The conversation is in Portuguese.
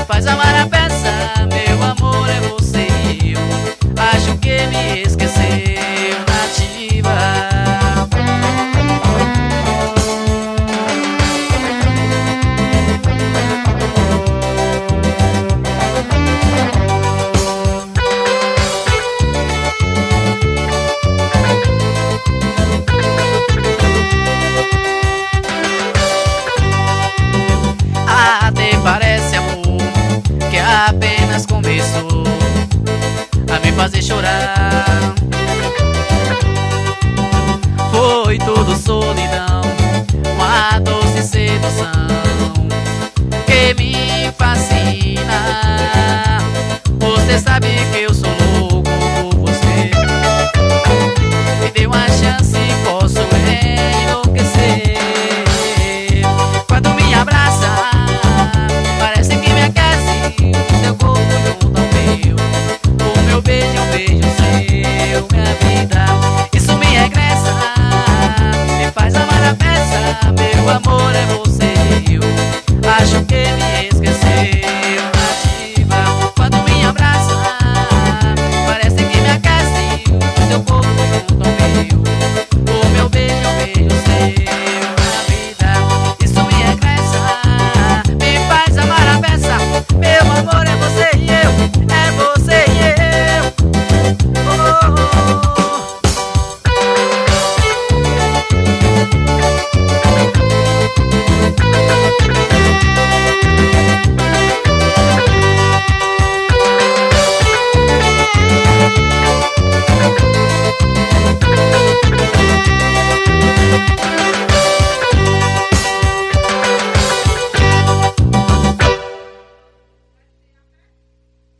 faz amar a peça, meu amor, é você e eu. Acho que me esqueceu, nativa. Até parece, amor, que apenas começou a me fazer chorar. Foi tudo solidão, uma doce sedução que me fascina. Você sabe que eu sou